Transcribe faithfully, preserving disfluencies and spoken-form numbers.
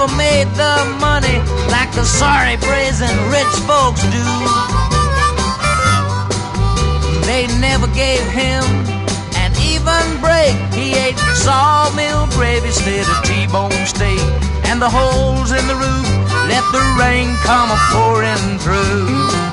never made the money like the sorry, brazen rich folks do. They never gave him an even break. He ate sawmill gravy instead of T-bone steak, and the holes in the roof let the rain come a pouring through.